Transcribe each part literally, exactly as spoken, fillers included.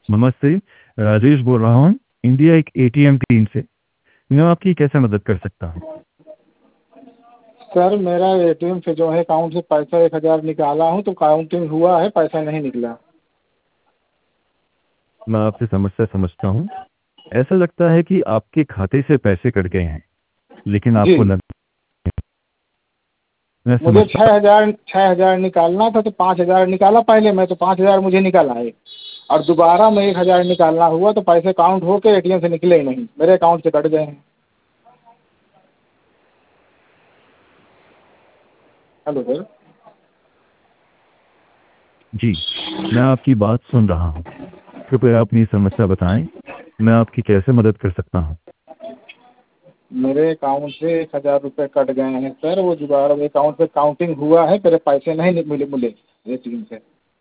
नमस्ते, राजेश बोल रहा हूँ इंडिया एक एटीएम टीम से। मैं आपकी कैसे मदद कर सकता हूँ? सर मेरा एटीएम से जो है अकाउंट से पैसा एक हज़ार निकाला हूँ तो काउंटिंग हुआ है, पैसा नहीं निकला। मैं आपकी समस्या समझता हूँ। ऐसा लगता है कि आपके खाते से पैसे कट गए हैं, लेकिन जी, आपको लग मैं मुझे समझता छः हज़ार छः हज़ार निकालना था तो पाँच हज़ार निकाला पहले मैं, तो पाँच हज़ार मुझे निकल आए और दोबारा मैं एक हज़ार निकालना हुआ तो पैसे काउंट होके एटीएम से निकले ही नहीं, मेरे अकाउंट से कट गए हैं। Hello sir. जी, मैं आपकी बात सुन रहा हूँ। कृपया अपनी समस्या बताएं। मैं आपकी कैसे मदद कर सकता हूँ? मेरे अकाउंट से एक हज़ार रुपये कट गए हैं सर, वो दोबारा मेरे अकाउंट पे काउंटिंग हुआ है, मेरे पैसे नहीं नि- मिले मिले एटीएम से।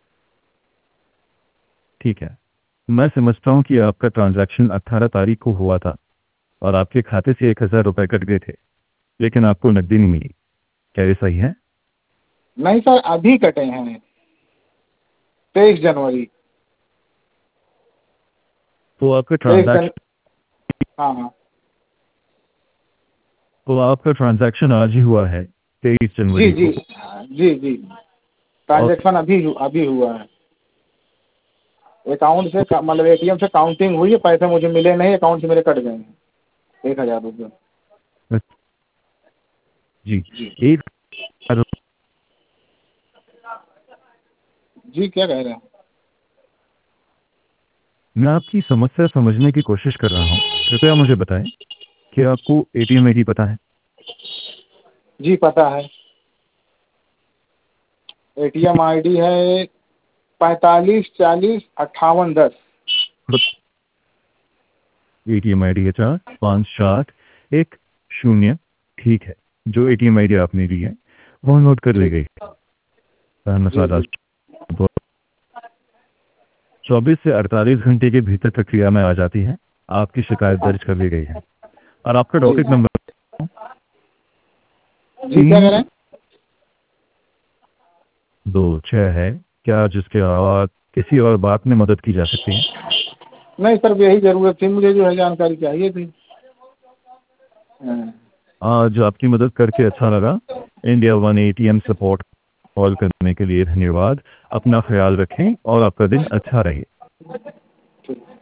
ठीक है, मैं समझता हूँ कि आपका ट्रांजैक्शन अठारह तारीख को हुआ था और आपके खाते से एक हज़ार रुपये कट गए थे, लेकिन आपको नकदी नहीं मिली। क्या ये सही है? नहीं सर, अभी कटे हैं, तेईस जनवरी। तो आपका तेईस जन ट्रांजैक्शन हाँ हाँ। तो आपका ट्रांजैक्शन आज ही हुआ है, तेईस जी जनवरी जी को। जी जी, और ट्रांजेक्शन अभी हु- अभी हुआ है। अकाउंट से का- मतलब एटीएम से काउंटिंग हुई है, पैसे मुझे मिले नहीं, अकाउंट से मेरे कट गए हैं एक हज़ार रुपये। जी, जी एक जी, क्या कह रहे हैं? मैं आपकी समस्या समझने की कोशिश कर रहा हूँ। कृपया मुझे बताएं कि आपको एटीएम आईडी पता है? जी पता है, एटीएम आईडी है पैंतालीस चालीस अट्ठावन दस। एटीएम आईडी है चार पाँच सात एक शून्य। ठीक है, जो एटीएम आईडी आपने दी है वो नोट कर ली जी गई। धन्यवाद। जी आज जी चौबीस से अड़तालीस घंटे के भीतर प्रक्रिया में आ जाती है। आपकी शिकायत हाँ दर्ज कर ली गई है और आपका जी डॉकेट नंबर जी, क्या कह तीन रहे हैं? दो छः है। क्या जिसके अलावा किसी और बात में मदद की जा सकती है? नहीं सर, यही ज़रूरत थी मुझे, जो है जानकारी चाहिए थी। हाँ। आज आपकी मदद करके अच्छा लगा। India one ATM support call करने के लिए धन्यवाद। अपना ख्याल रखें और आपका दिन अच्छा रहे। ठीक।